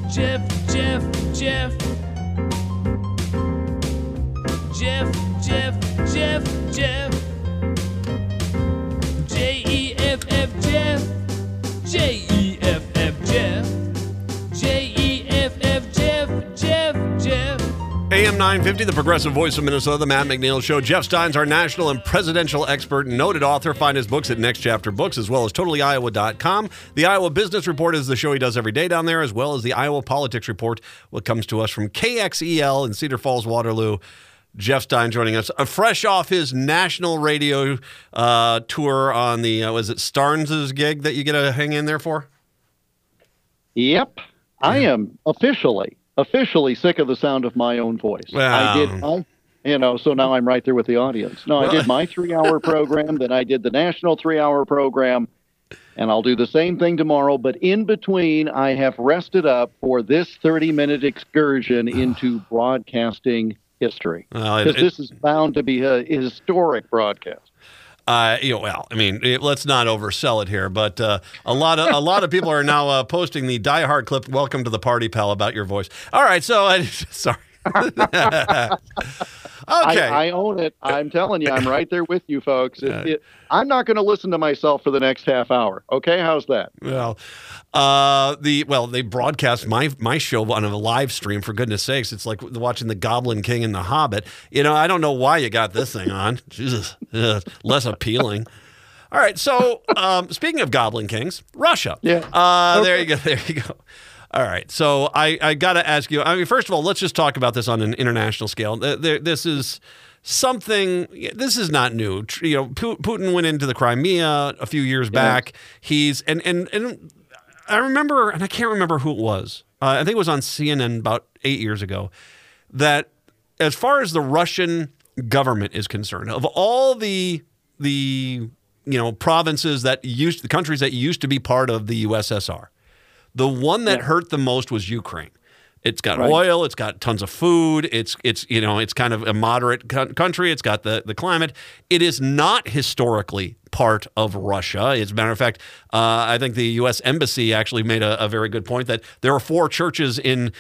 Jeff, Jeff, Jeff. Jeff, Jeff, Jeff, Jeff. Jeff, Jeff. Jeff. Jeff, Jeff. AM 950, the progressive voice of Minnesota, the Matt McNeil Show. Jeff Stein's our national and presidential expert and noted author. Find his books at Next Chapter Books, as well as TotallyIowa.com. The Iowa Business Report is the show he does every day down there, as well as the Iowa Politics Report, what comes to us from KXEL in Cedar Falls, Waterloo. Jeff Stein joining us, fresh off his national radio tour on the, was it Starnes' gig that you get to hang in there for? Yep. I am officially sick of the sound of my own voice. Wow. So now I'm right there with the audience. No, I did my 3-hour program, then I did the national 3-hour program, and I'll do the same thing tomorrow. But in between, I have rested up for this 30-minute excursion into broadcasting history. Because this is bound to be a historic broadcast. Let's not oversell it here, but a lot of people are now posting the Die Hard clip, "Welcome to the Party, Pal," about your voice. All right, so sorry. Okay. I own it. I'm telling you, I'm right there with you, folks. I'm not going to listen to myself for the next half hour. Okay, how's that? Well, they broadcast my show on a live stream. For goodness sakes, it's like watching The Goblin King and The Hobbit. I don't know why you got this thing on. Jesus, less appealing. All right, so speaking of Goblin Kings, Russia. Yeah. Okay. There you go. All right, so I got to ask you, first of all, let's just talk about this on an international scale. This is not new. Putin went into the Crimea a few years back. He's, and I remember, and I can't remember who it was. I think it was on CNN about 8 years ago, that as far as the Russian government is concerned, of all the provinces the countries that used to be part of the USSR, the one that hurt the most was Ukraine. It's got oil. It's got tons of food. It's kind of a moderate country. It's got the climate. It is not historically part of Russia. As a matter of fact, I think the U.S. Embassy actually made a very good point that there are 4 churches in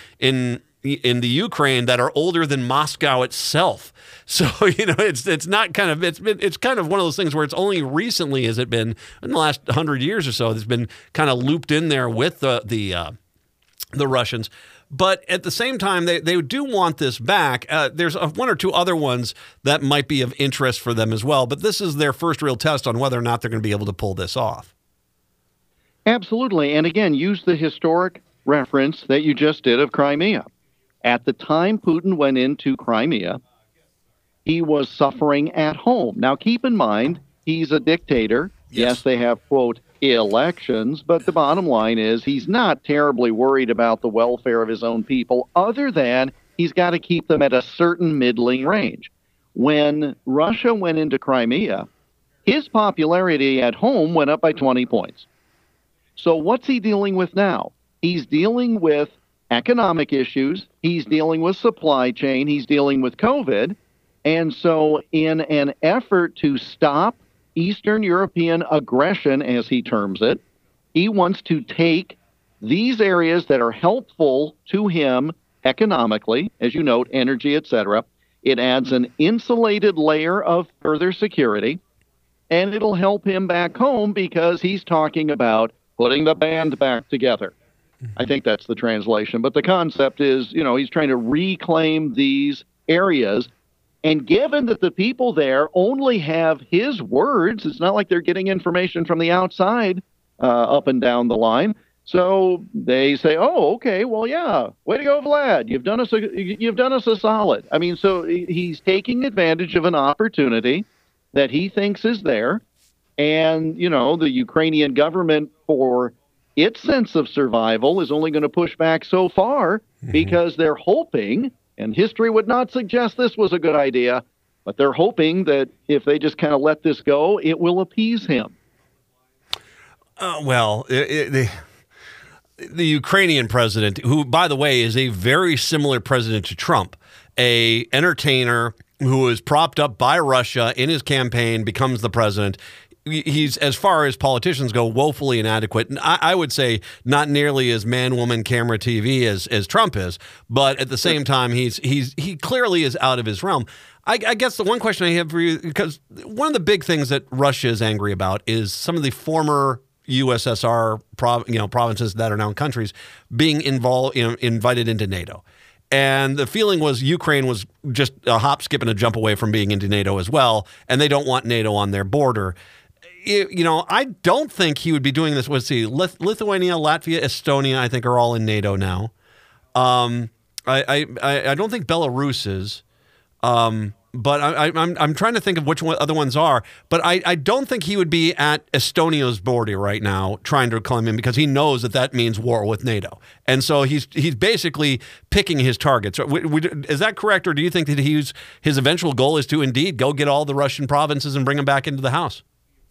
the Ukraine that are older than Moscow itself. So it's not kind of it's kind of one of those things where it's only recently has it been in the last 100 years or so it's been kind of looped in there with the Russians. But at the same time, they do want this back. There's 1 or 2 other ones that might be of interest for them as well. But this is their first real test on whether or not they're going to be able to pull this off. Absolutely. And again, use the historic reference that you just did of Crimea. At the time Putin went into Crimea, he was suffering at home. Now, keep in mind, he's a dictator. Yes, they have, quote, elections, but the bottom line is he's not terribly worried about the welfare of his own people, other than he's got to keep them at a certain middling range. When Russia went into Crimea, his popularity at home went up by 20 points. So what's he dealing with now? He's dealing with economic issues. He's dealing with supply chain. He's dealing with COVID. And so in an effort to stop Eastern European aggression, as he terms it, he wants to take these areas that are helpful to him economically, as you note, energy, etc. It adds an insulated layer of further security, and it'll help him back home because he's talking about putting the band back together. I think that's the translation. But the concept is, he's trying to reclaim these areas. And given that the people there only have his words, it's not like they're getting information from the outside up and down the line. So they say, oh, okay, well, yeah, way to go, Vlad. You've done us a solid. I mean, so he's taking advantage of an opportunity that he thinks is there. And, the Ukrainian government, for its sense of survival, is only going to push back so far because they're hoping, and history would not suggest this was a good idea, but they're hoping that if they just kind of let this go, it will appease him. The Ukrainian president, who, by the way, is a very similar president to Trump, a entertainer who is propped up by Russia in his campaign, becomes the president. he's, as far as politicians go, woefully inadequate. And I would say not nearly as man, woman, camera, TV as Trump is. But at the same time, he clearly is out of his realm. I guess the one question I have for you, because one of the big things that Russia is angry about is some of the former USSR provinces that are now countries being invited into NATO. And the feeling was Ukraine was just a hop, skip, and a jump away from being into NATO as well, and they don't want NATO on their border. I don't think he would be doing this. Let's see, Lithuania, Latvia, Estonia, I think are all in NATO now. I don't think Belarus is. But I'm trying to think of which other ones are. But I don't think he would be at Estonia's border right now trying to climb in, because he knows that means war with NATO. And so he's basically picking his targets. Is that correct, or do you think that his eventual goal is to indeed go get all the Russian provinces and bring them back into the house?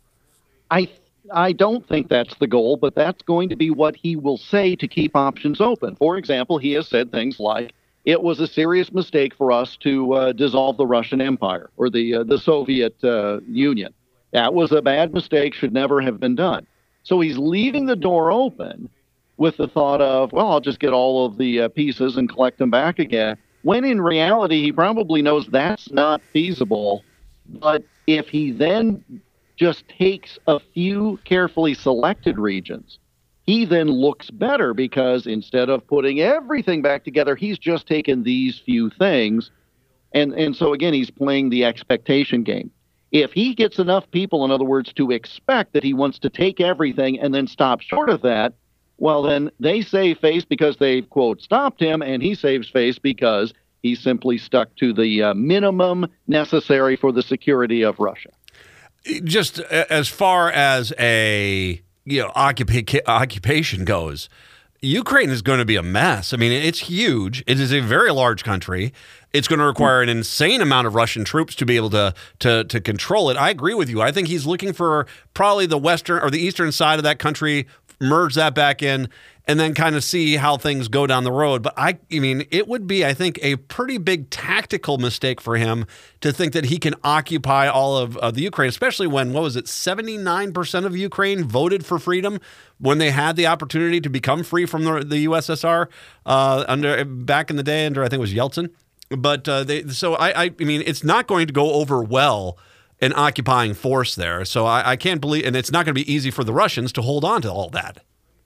I don't think that's the goal, but that's going to be what he will say to keep options open. For example, he has said things like, it was a serious mistake for us to dissolve the Russian Empire or the Soviet Union. That was a bad mistake, should never have been done. So he's leaving the door open with the thought of, well, I'll just get all of the pieces and collect them back again, when in reality he probably knows that's not feasible. But if he then just takes a few carefully selected regions, he then looks better, because instead of putting everything back together, he's just taken these few things. And so, again, he's playing the expectation game. If he gets enough people, in other words, to expect that he wants to take everything and then stop short of that, well, then they save face because they, quote, stopped him, and he saves face because he simply stuck to the minimum necessary for the security of Russia. Just as far as a occupation goes, Ukraine is going to be a mess. I mean, it's huge. It is a very large country. It's going to require an insane amount of Russian troops to be able to control it. I agree with you. I think he's looking for probably the western or the eastern side of that country, merge that back in, and then kind of see how things go down the road. But I mean, it would be, I think, a pretty big tactical mistake for him to think that he can occupy all of the Ukraine, especially when, 79% of Ukraine voted for freedom when they had the opportunity to become free from the USSR back in the day under, I think it was Yeltsin. But I mean, it's not going to go over well, an occupying force there. So I can't believe, and it's not going to be easy for the Russians to hold on to all that.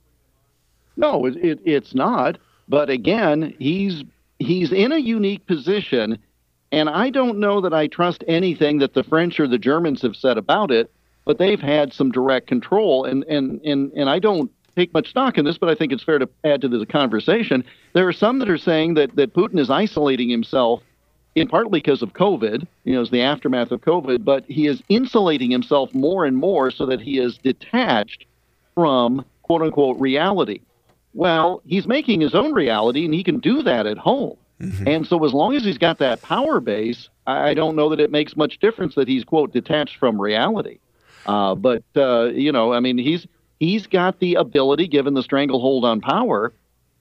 No, it's not. But again, he's in a unique position, and I don't know that I trust anything that the French or the Germans have said about it. But they've had some direct control, and I don't take much stock in this, but I think it's fair to add to the conversation. There are some that are saying that Putin is isolating himself, in partly because of COVID, as the aftermath of COVID, but he is insulating himself more and more so that he is detached from quote unquote reality. Well, he's making his own reality, and he can do that at home. Mm-hmm. And so as long as he's got that power base, I don't know that it makes much difference that he's, quote, detached from reality. But I mean, he's got the ability, given the stranglehold on power,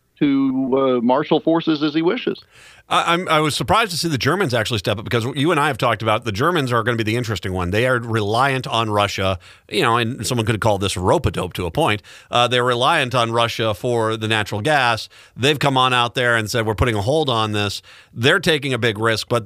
to marshal forces as he wishes. I was surprised to see the Germans actually step up, because you and I have talked about the Germans are going to be the interesting one. They are reliant on Russia, and someone could call this rope-a-dope to a point. They're reliant on Russia for the natural gas. They've come on out there and said, we're putting a hold on this. They're taking a big risk, but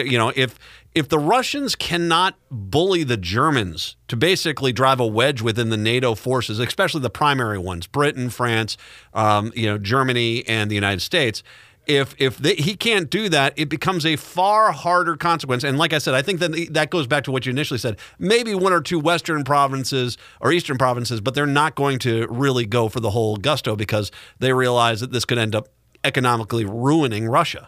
if the Russians cannot bully the Germans to basically drive a wedge within the NATO forces, especially the primary ones, Britain, France, Germany, and the United States, if he can't do that, it becomes a far harder consequence. And like I said, I think that goes back to what you initially said. Maybe one or two Western provinces or Eastern provinces, but they're not going to really go for the whole gusto, because they realize that this could end up economically ruining Russia.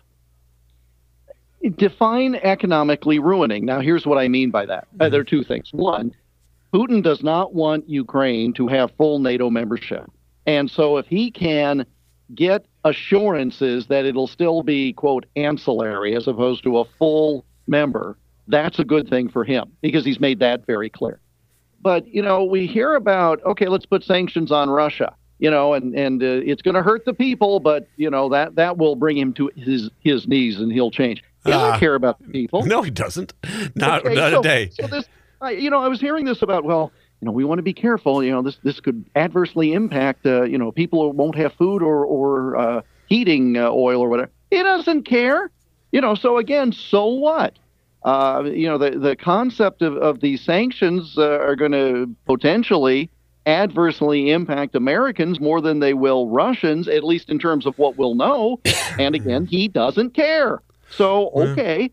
Define economically ruining. Now, here's what I mean by that. There are two things. One, Putin does not want Ukraine to have full NATO membership. And so if he can get assurances that it'll still be, quote, ancillary as opposed to a full member, that's a good thing for him, because he's made that very clear. But, we hear about, okay, let's put sanctions on Russia, and it's going to hurt the people, but, that will bring him to his knees and he'll change. He doesn't care about the people. No, he doesn't. Not a day. So this, I was hearing this about, well, we want to be careful. This could adversely impact, people who won't have food or heating oil or whatever. He doesn't care. So again, so what? The concept of these sanctions are going to potentially adversely impact Americans more than they will Russians, at least in terms of what we'll know. And again, he doesn't care. So, okay.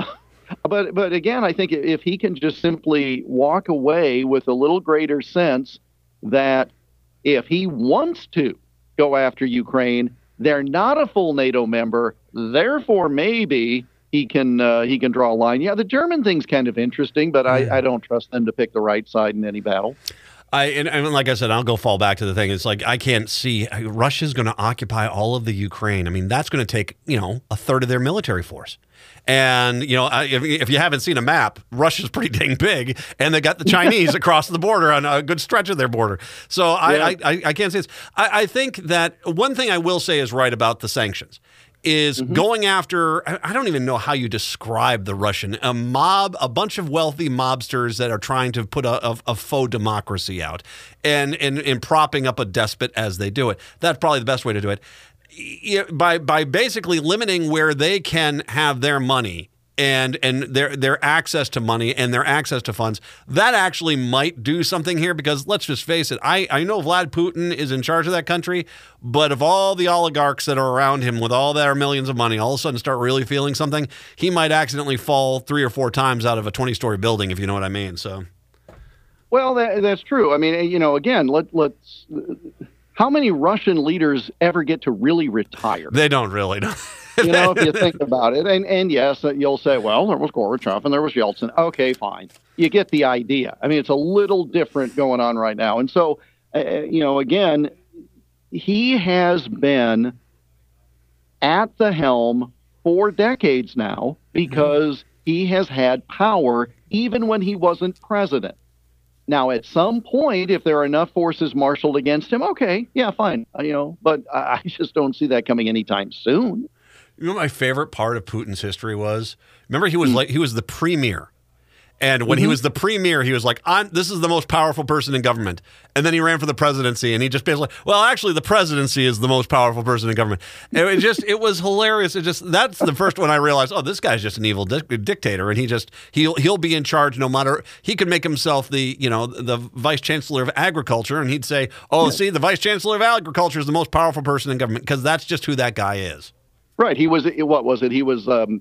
But again, I think if he can just simply walk away with a little greater sense that if he wants to go after Ukraine, they're not a full NATO member, therefore maybe he can draw a line. Yeah, the German thing's kind of interesting, but I don't trust them to pick the right side in any battle. And like I said, I'll go fall back to the thing. It's like I can't see Russia's going to occupy all of the Ukraine. I mean, that's going to take, a third of their military force. And, if you haven't seen a map, Russia's pretty dang big, and they got the Chinese across the border on a good stretch of their border. So I can't say this. I think that one thing I will say is right about the sanctions is going after, I don't even know how you describe the Russian, a bunch of wealthy mobsters that are trying to put a faux democracy out and propping up a despot as they do it. That's probably the best way to do it. By basically limiting where they can have their money and their access to money and their access to funds, that actually might do something here, because let's just face it, I know Vlad Putin is in charge of that country, but if all the oligarchs that are around him with all their millions of money all of a sudden start really feeling something, he might accidentally fall 3 or 4 times out of a 20-story building, if you know what I mean. So, well, that's true. I mean, again, let's. How many Russian leaders ever get to really retire? They don't really. No. If you think about it. And yes, you'll say, well, there was Gorbachev and there was Yeltsin. Okay, fine. You get the idea. I mean, it's a little different going on right now. And so, again, he has been at the helm for decades now because he has had power even when he wasn't president. Now, at some point, if there are enough forces marshaled against him, okay, yeah, fine, but I just don't see that coming anytime soon. You know what my favorite part of Putin's history was? Remember, he was the premier. And when he was the premier, he was like, this is the most powerful person in government. And then he ran for the presidency, and he just basically, well, actually, the presidency is the most powerful person in government. And it was hilarious. That's the first one I realized, oh, this guy's just an evil dictator, and he'll be in charge no matter, he could make himself the vice chancellor of agriculture, and he'd say, see, the vice chancellor of agriculture is the most powerful person in government, because that's just who that guy is. Right. He was, what was it? He was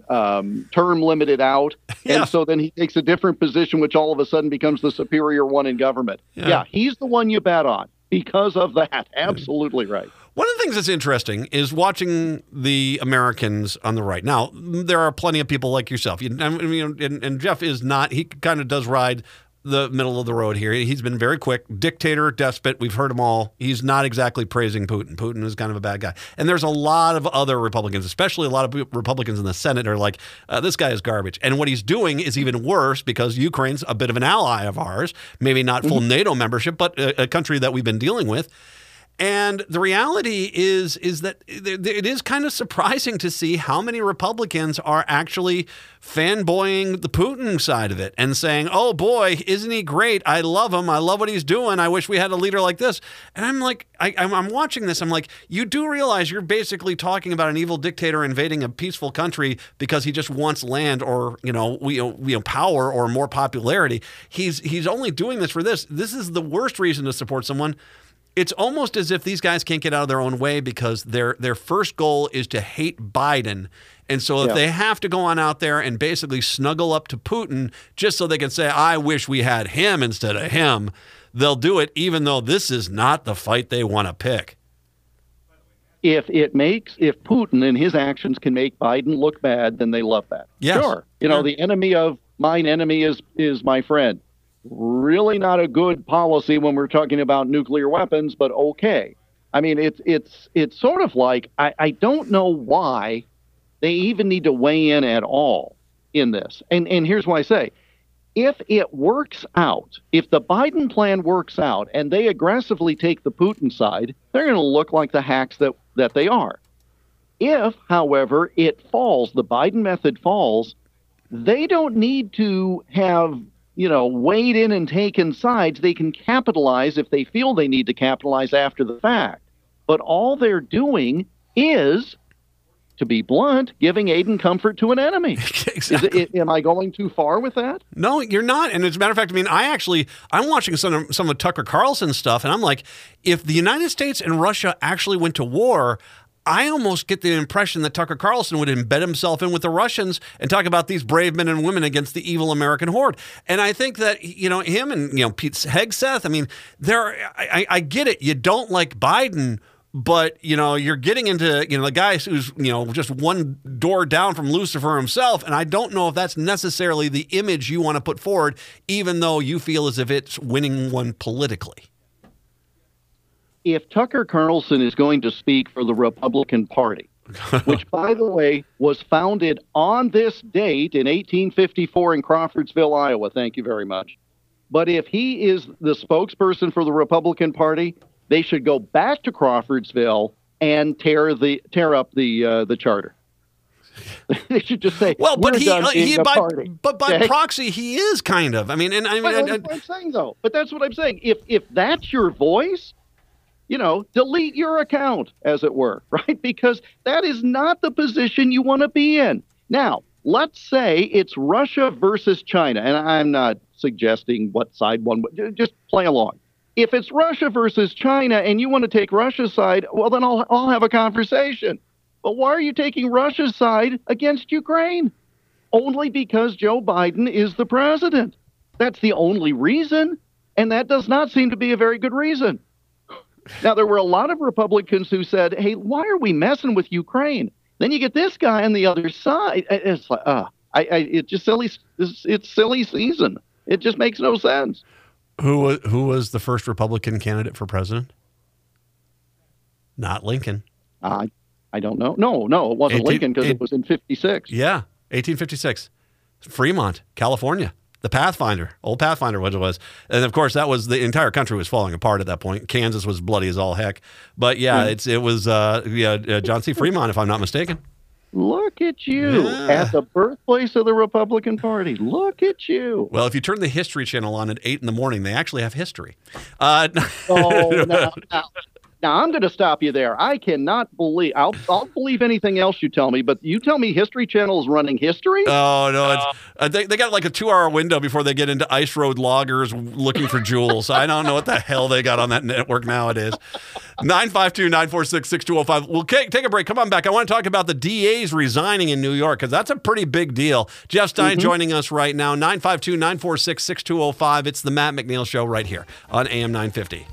term limited out. Yeah. And so then he takes a different position, which all of a sudden becomes the superior one in government. Yeah, he's the one you bet on because of that. Absolutely right. One of the things that's interesting is watching the Americans on the right. Now, there are plenty of people like yourself. And Jeff is not, he kind of does ride the middle of the road here. He's been very quick. Dictator, despot, we've heard them all. He's not exactly praising Putin. Putin is kind of a bad guy. And there's a lot of other Republicans, especially a lot of Republicans in the Senate are like, this guy is garbage. And what he's doing is even worse because Ukraine's a bit of an ally of ours, maybe not full NATO membership, but a country that we've been dealing with. And the reality is that it is kind of surprising to see how many Republicans are actually fanboying the Putin side of it and saying, oh boy, isn't he great? I love him. I love what he's doing. I wish we had a leader like this. And I'm like, I'm watching this. I'm like, you do realize you're basically talking about an evil dictator invading a peaceful country because he just wants land or, power or more popularity. He's only doing this for this. This is the worst reason to support someone. It's almost as if these guys can't get out of their own way because their first goal is to hate Biden. And so if they have to go on out there and basically snuggle up to Putin just so they can say, I wish we had him instead of him, they'll do it even though this is not the fight they want to pick. If Putin and his actions can make Biden look bad, then they love that. Yes. Sure. The enemy of mine enemy is my friend. Really not a good policy when we're talking about nuclear weapons, but okay. I mean, it's sort of like, I don't know why they even need to weigh in at all in this. And here's why I say, if it works out, if the Biden plan works out and they aggressively take the Putin side, they're going to look like the hacks that they are. If, however, it falls, the Biden method falls, they don't need to have wade in and taken sides. They can capitalize if they feel they need to capitalize after the fact. But all they're doing is, to be blunt, giving aid and comfort to an enemy. Exactly. Am I going too far with that? No, you're not. And as a matter of fact, I mean, I'm watching some of Tucker Carlson's stuff, and I'm like, if the United States and Russia actually went to war, I almost get the impression that Tucker Carlson would embed himself in with the Russians and talk about these brave men and women against the evil American horde. And I think that, him and, Pete Hegseth, I mean, I get it. You don't like Biden, but, you're getting into, the guy who's, just one door down from Lucifer himself. And I don't know if that's necessarily the image you want to put forward, even though you feel as if it's winning one politically. If Tucker Carlson is going to speak for the Republican Party, which, by the way, was founded on this date in 1854 in Crawfordsville, Iowa, thank you very much. But if he is the spokesperson for the Republican Party, they should go back to Crawfordsville and tear up the charter. They should just say, well, but by okay? proxy, he is kind of. I mean, and I mean, that's what I'm saying, though. But that's what I'm saying. If that's your voice, delete your account, as it were, right? Because that is not the position you want to be in. Now, let's say it's Russia versus China, and I'm not suggesting what side one would. Just play along. If it's Russia versus China and you want to take Russia's side, well, then I'll have a conversation. But why are you taking Russia's side against Ukraine? Only because Joe Biden is the president. That's the only reason, and that does not seem to be a very good reason. Now, there were a lot of Republicans who said, hey, why are we messing with Ukraine? Then you get this guy on the other side. It's like, it's just silly. It's silly season. It just makes no sense. Who was the first Republican candidate for president? Not Lincoln. I don't know. No, it wasn't Lincoln because it was in 56. Yeah, 1856. Fremont, California. The Pathfinder, old Pathfinder, what it was. And of course, that was the entire country was falling apart at that point. Kansas was bloody as all heck. But yeah, it was John C. Fremont, if I'm not mistaken. Look at you at the birthplace of the Republican Party. Look at you. Well, if you turn the History Channel on at 8 in the morning, they actually have history. Now, I'm going to stop you there. I cannot believe – I'll believe anything else you tell me, but you tell me History Channel is running history? Oh, no. They got like a 2-hour window before they get into Ice Road loggers looking for jewels. I don't know what the hell they got on that network nowadays. 952-946-6205. We'll take a break. Come on back. I want to talk about the DAs resigning in New York because that's a pretty big deal. Jeff Stein joining us right now. 952-946-6205. It's the Matt McNeil Show right here on AM 950.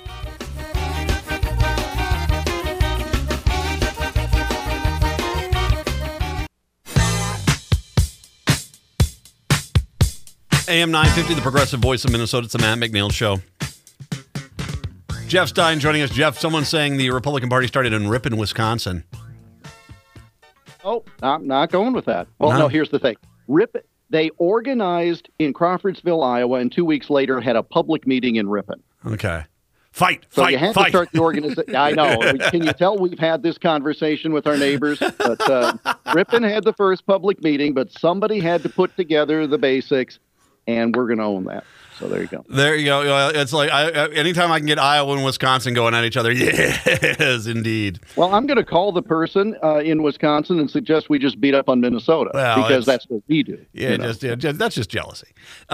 AM 950, the progressive voice of Minnesota. It's the Matt McNeil Show. Jeff Stein joining us. Jeff, someone's saying the Republican Party started in Ripon, Wisconsin. Oh, I'm not going with that. Well, no, here's the thing. Ripon, they organized in Crawfordsville, Iowa, and 2 weeks later had a public meeting in Ripon. Okay. So you had to start the organization. I know. Can you tell we've had this conversation with our neighbors? But Ripon had the first public meeting, but somebody had to put together the basics. And we're going to own that. So there you go. There you go. It's like anytime I can get Iowa and Wisconsin going at each other, yes, indeed. Well, I'm going to call the person in Wisconsin and suggest we just beat up on Minnesota because that's what we do. Yeah, that's just jealousy.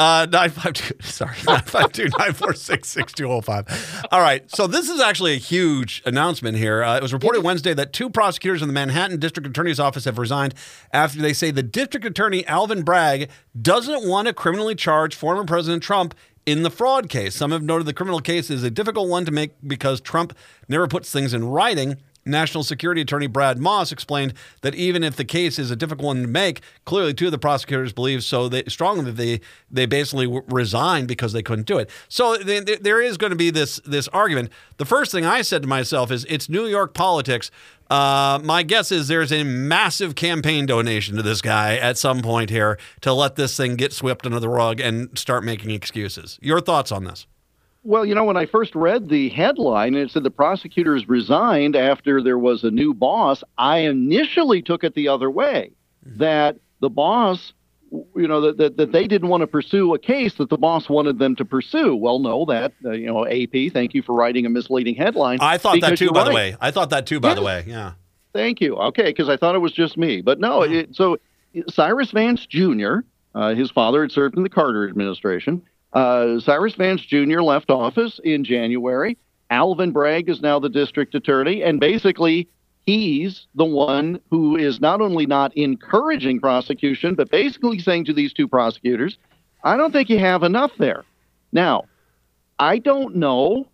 952-946-6205. All right. So this is actually a huge announcement here. It was reported Wednesday that 2 prosecutors in the Manhattan District Attorney's Office have resigned after they say the District Attorney Alvin Bragg doesn't want to criminally charge former President Trump in the fraud case. Some have noted the criminal case is a difficult one to make because Trump never puts things in writing. National Security Attorney Brad Moss explained that even if the case is a difficult one to make, clearly 2 of the prosecutors believe so strongly that they basically resigned because they couldn't do it. So there is going to be this argument. The first thing I said to myself is it's New York politics. My guess is there's a massive campaign donation to this guy at some point here to let this thing get swept under the rug and start making excuses. Your thoughts on this? Well, when I first read the headline and it said the prosecutors resigned after there was a new boss, I initially took it the other way, that the boss that they didn't want to pursue a case that the boss wanted them to pursue. Well, no, that, AP, thank you for writing a misleading headline. I thought that too, by the way. I thought that too, by the way. Yeah. Thank you. Okay, because I thought it was just me. But no, so Cyrus Vance Jr., his father had served in the Carter administration. Cyrus Vance Jr. left office in January. Alvin Bragg is now the district attorney, and basically he's the one who is not only not encouraging prosecution, but basically saying to these two prosecutors, I don't think you have enough there. Now, I don't know,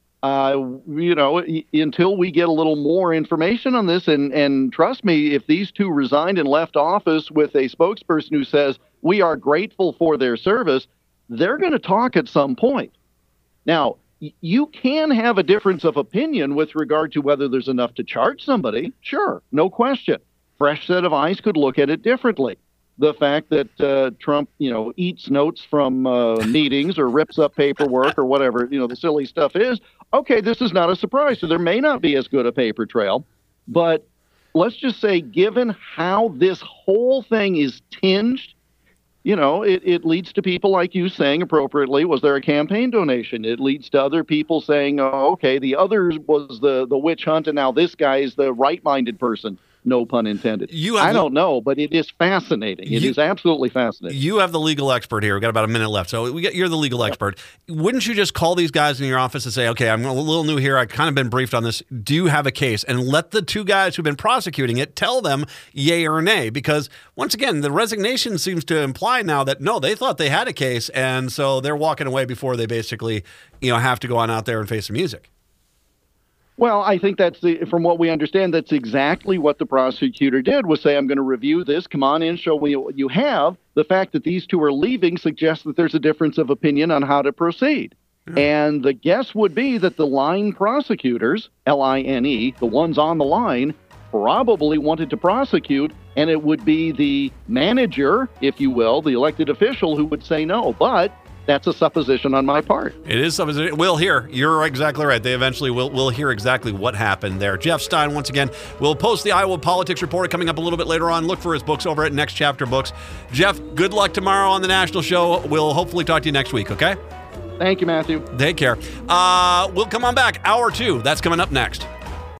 until we get a little more information on this, and trust me, if these two resigned and left office with a spokesperson who says, we are grateful for their service, they're going to talk at some point. Now, you can have a difference of opinion with regard to whether there's enough to charge somebody. Sure, no question. Fresh set of eyes could look at it differently. The fact that Trump, eats notes from meetings or rips up paperwork or whatever, the silly stuff is, okay, this is not a surprise. So there may not be as good a paper trail. But let's just say, given how this whole thing is tinged, it leads to people like you saying appropriately, was there a campaign donation? It leads to other people saying, oh, okay, the other was the witch hunt, and now this guy is the right-minded person. No pun intended. I don't know, but it is fascinating. It is absolutely fascinating. You have the legal expert here. We've got about a minute left. So you're the legal expert. Wouldn't you just call these guys in your office and say, okay, I'm a little new here. I've kind of been briefed on this. Do you have a case? And let the two guys who've been prosecuting it tell them yay or nay. Because once again, the resignation seems to imply now that, no, they thought they had a case. And so they're walking away before they basically, have to go on out there and face the music. Well, I think from what we understand, that's exactly what the prosecutor did, was say, I'm going to review this. Come on in, show me what you have. The fact that these two are leaving suggests that there's a difference of opinion on how to proceed. And the guess would be that the line prosecutors, Line, the ones on the line, probably wanted to prosecute, and it would be the manager, if you will, the elected official, who would say no. But that's a supposition on my part. It is supposition. We'll hear. You're exactly right. They eventually will hear exactly what happened there. Jeff Stein, once again, will post the Iowa Politics Report coming up a little bit later on. Look for his books over at Next Chapter Books. Jeff, good luck tomorrow on the national show. We'll hopefully talk to you next week, okay? Thank you, Matthew. Take care. We'll come on back. Hour 2. That's coming up next.